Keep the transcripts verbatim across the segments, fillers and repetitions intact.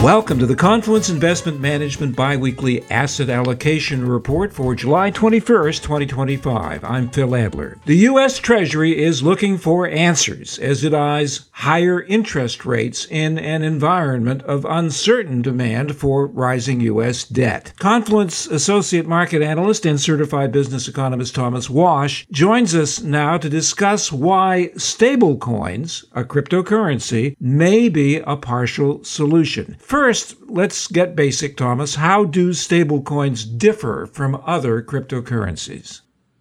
Welcome to the Confluence Investment Management Biweekly Asset Allocation Report for July twenty-first, twenty twenty-five. I'm Phil Adler. The U S. Treasury is looking for answers as it eyes higher interest rates in an environment of uncertain demand for rising U S debt. Confluence Associate Market Analyst and Certified Business Economist Thomas Wash joins us now to discuss why stablecoins, a cryptocurrency, may be a partial solution. First, let's get basic, Thomas. How do stablecoins differ from other cryptocurrencies?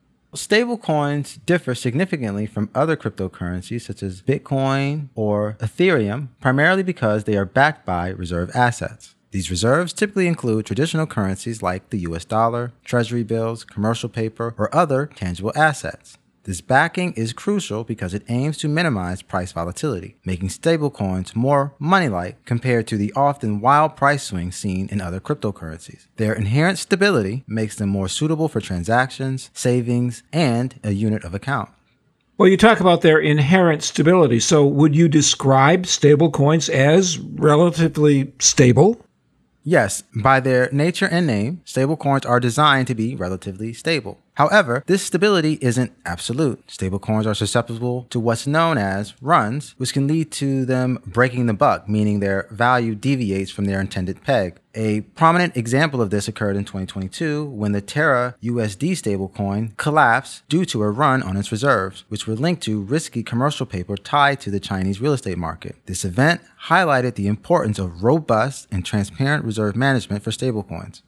Stablecoins differ significantly from other cryptocurrencies such as Bitcoin or Ethereum, primarily because they are backed by reserve assets. These reserves typically include traditional currencies like the U S dollar, treasury bills, commercial paper, or other tangible assets. This backing is crucial because it aims to minimize price volatility, making stablecoins more money-like compared to the often wild price swings seen in other cryptocurrencies. Their inherent stability makes them more suitable for transactions, savings, and a unit of account. Well, you talk about their inherent stability. So would you describe stablecoins as relatively stable? Yes, by their nature and name, stablecoins are designed to be relatively stable. However, this stability isn't absolute. Stablecoins are susceptible to what's known as runs, which can lead to them breaking the buck, meaning their value deviates from their intended peg. A prominent example of this occurred in twenty twenty-two when the Terra U S D stablecoin collapsed due to a run on its reserves, which were linked to risky commercial paper tied to the Chinese real estate market. This event highlighted the importance of robust and transparent reserve management for stablecoins.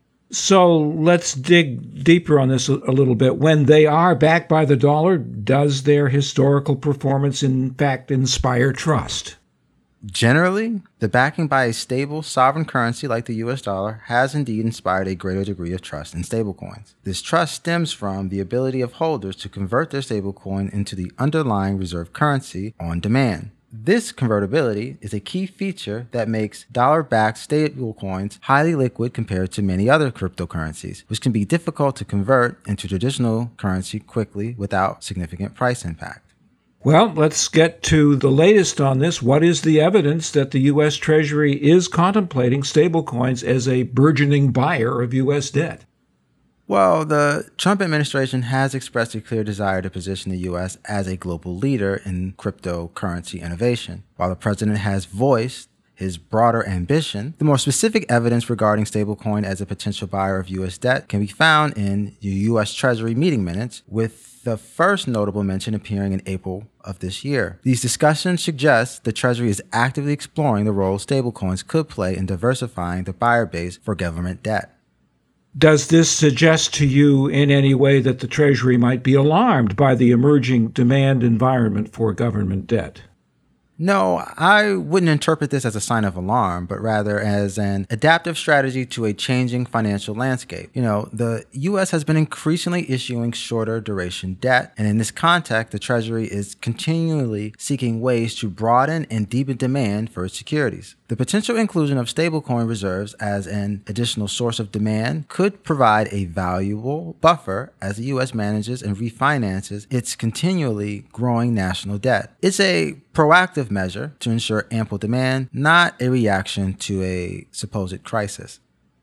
So let's dig deeper on this a little bit. When they are backed by the dollar, does their historical performance in fact inspire trust? Generally, the backing by a stable sovereign currency like the U S dollar has indeed inspired a greater degree of trust in stablecoins. This trust stems from the ability of holders to convert their stablecoin into the underlying reserve currency on demand. This convertibility is a key feature that makes dollar-backed stablecoins highly liquid compared to many other cryptocurrencies, which can be difficult to convert into traditional currency quickly without significant price impact. Well, let's get to the latest on this. What is the evidence that the U S. Treasury is contemplating stablecoins as a burgeoning buyer of U S debt? Well, the Trump administration has expressed a clear desire to position the U S as a global leader in cryptocurrency innovation. While the president has voiced his broader ambition, the more specific evidence regarding stablecoin as a potential buyer of U S debt can be found in the U S. Treasury meeting minutes, with the first notable mention appearing in April of this year. These discussions suggest the Treasury is actively exploring the role stablecoins could play in diversifying the buyer base for government debt. Does this suggest to you in any way that the Treasury might be alarmed by the emerging demand environment for government debt? No, I wouldn't interpret this as a sign of alarm, but rather as an adaptive strategy to a changing financial landscape. You know, the U S has been increasingly issuing shorter duration debt, and in this context, the Treasury is continually seeking ways to broaden and deepen demand for its securities. The potential inclusion of stablecoin reserves as an additional source of demand could provide a valuable buffer as the U S manages and refinances its continually growing national debt. It's a proactive measure to ensure ample demand, not a reaction to a supposed crisis.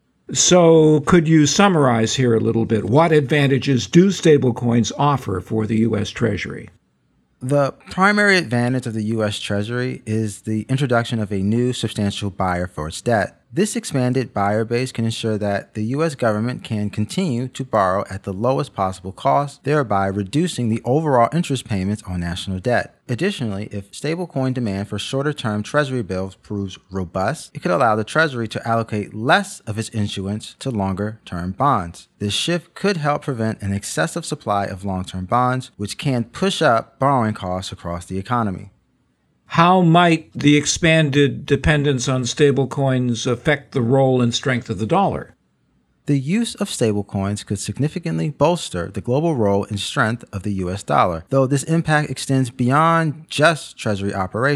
So could you summarize here a little bit? What advantages do stablecoins offer for the U S. Treasury? The primary advantage of the U S. Treasury is the introduction of a new substantial buyer for its debt. This expanded buyer base can ensure that the U S government can continue to borrow at the lowest possible cost, thereby reducing the overall interest payments on national debt. Additionally, if stablecoin demand for shorter-term Treasury bills proves robust, it could allow the Treasury to allocate less of its issuance to longer-term bonds. This shift could help prevent an excessive supply of long-term bonds, which can push up borrowing costs across the economy. How might the expanded dependence on stablecoins affect the role and strength of the dollar? The use of stablecoins could significantly bolster the global role and strength of the U S dollar, though this impact extends beyond just Treasury operation.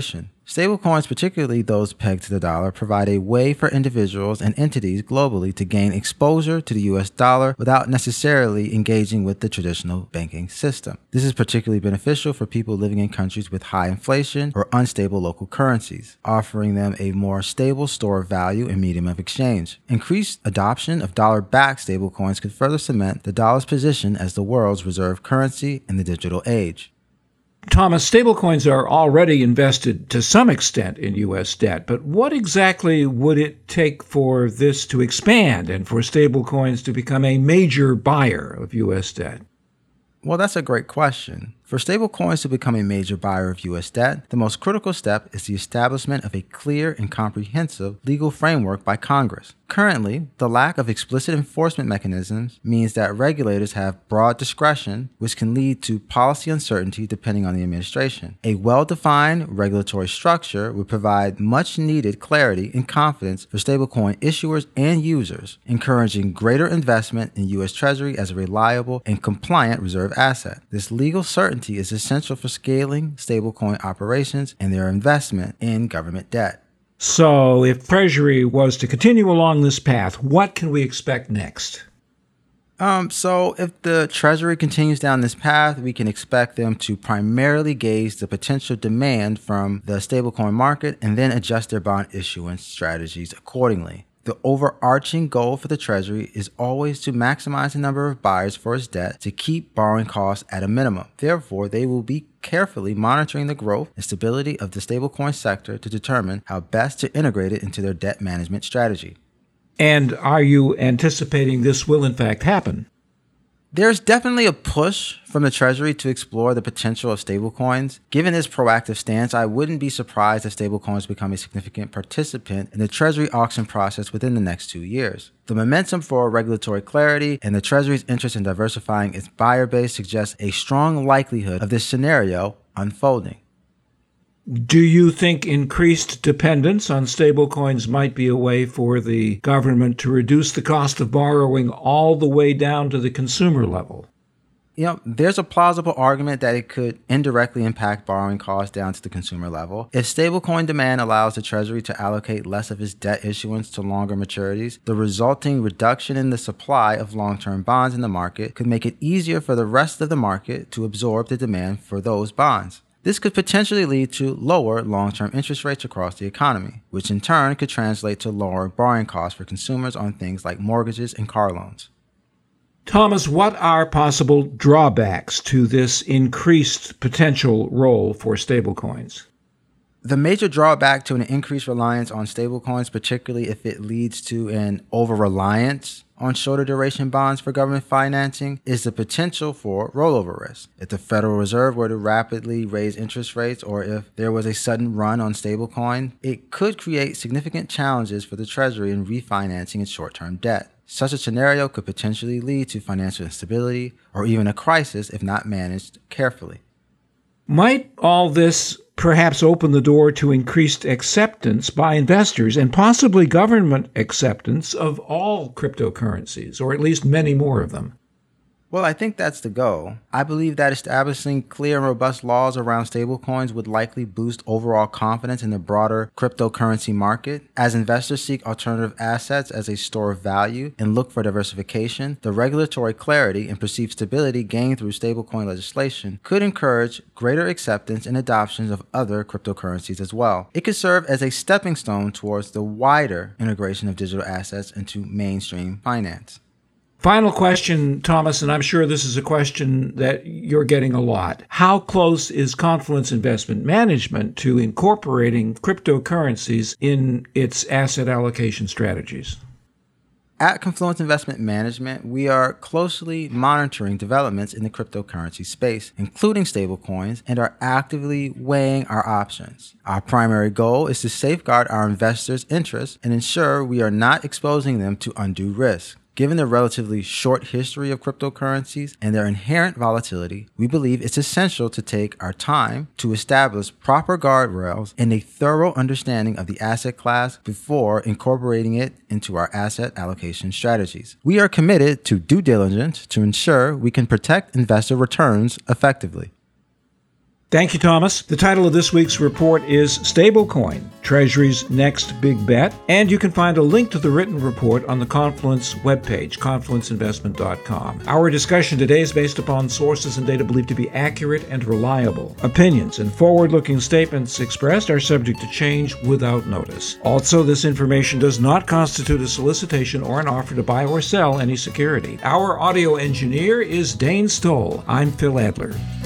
Stablecoins, particularly those pegged to the dollar, provide a way for individuals and entities globally to gain exposure to the U S dollar without necessarily engaging with the traditional banking system. This is particularly beneficial for people living in countries with high inflation or unstable local currencies, offering them a more stable store of value and medium of exchange. Increased adoption of dollar-backed stablecoins could further cement the dollar's position as the world's reserve currency in the digital age. Thomas, stablecoins are already invested to some extent in U S debt, but what exactly would it take for this to expand and for stablecoins to become a major buyer of U S debt? Well, that's a great question. For stablecoins to become a major buyer of U S debt, the most critical step is the establishment of a clear and comprehensive legal framework by Congress. Currently, the lack of explicit enforcement mechanisms means that regulators have broad discretion, which can lead to policy uncertainty depending on the administration. A well-defined regulatory structure would provide much-needed clarity and confidence for stablecoin issuers and users, encouraging greater investment in U S Treasury as a reliable and compliant reserve asset. This legal certainty is essential for scaling stablecoin operations and their investment in government debt. So, if Treasury was to continue along this path, what can we expect next? Um, so if the Treasury continues down this path, we can expect them to primarily gauge the potential demand from the stablecoin market and then adjust their bond issuance strategies accordingly. The overarching goal for the Treasury is always to maximize the number of buyers for its debt to keep borrowing costs at a minimum. Therefore, they will be carefully monitoring the growth and stability of the stablecoin sector to determine how best to integrate it into their debt management strategy. And are you anticipating this will in fact happen? There's definitely a push from the Treasury to explore the potential of stablecoins. Given this proactive stance, I wouldn't be surprised if stablecoins become a significant participant in the Treasury auction process within the next two years. The momentum for regulatory clarity and the Treasury's interest in diversifying its buyer base suggests a strong likelihood of this scenario unfolding. Do you think increased dependence on stablecoins might be a way for the government to reduce the cost of borrowing all the way down to the consumer level? You know, there's a plausible argument that it could indirectly impact borrowing costs down to the consumer level. If stablecoin demand allows the Treasury to allocate less of its debt issuance to longer maturities, the resulting reduction in the supply of long-term bonds in the market could make it easier for the rest of the market to absorb the demand for those bonds. This could potentially lead to lower long-term interest rates across the economy, which in turn could translate to lower borrowing costs for consumers on things like mortgages and car loans. Thomas, what are possible drawbacks to this increased potential role for stablecoins? The major drawback to an increased reliance on stablecoins, particularly if it leads to an over-reliance on shorter duration bonds for government financing, is the potential for rollover risk. If the Federal Reserve were to rapidly raise interest rates, or if there was a sudden run on stablecoin, it could create significant challenges for the Treasury in refinancing its short-term debt. Such a scenario could potentially lead to financial instability or even a crisis if not managed carefully. Might all this perhaps open the door to increased acceptance by investors and possibly government acceptance of all cryptocurrencies, or at least many more of them? Well, I think that's the goal. I believe that establishing clear and robust laws around stablecoins would likely boost overall confidence in the broader cryptocurrency market. As investors seek alternative assets as a store of value and look for diversification, the regulatory clarity and perceived stability gained through stablecoin legislation could encourage greater acceptance and adoption of other cryptocurrencies as well. It could serve as a stepping stone towards the wider integration of digital assets into mainstream finance. Final question, Thomas, and I'm sure this is a question that you're getting a lot. How close is Confluence Investment Management to incorporating cryptocurrencies in its asset allocation strategies? At Confluence Investment Management, we are closely monitoring developments in the cryptocurrency space, including stablecoins, and are actively weighing our options. Our primary goal is to safeguard our investors' interests and ensure we are not exposing them to undue risk. Given the relatively short history of cryptocurrencies and their inherent volatility, we believe it's essential to take our time to establish proper guardrails and a thorough understanding of the asset class before incorporating it into our asset allocation strategies. We are committed to due diligence to ensure we can protect investor returns effectively. Thank you, Thomas. The title of this week's report is Stablecoin, Treasury's Next Big Bet, and you can find a link to the written report on the Confluence webpage, confluence investment dot com. Our discussion today is based upon sources and data believed to be accurate and reliable. Opinions and forward-looking statements expressed are subject to change without notice. Also, this information does not constitute a solicitation or an offer to buy or sell any security. Our audio engineer is Dane Stoll. I'm Phil Adler.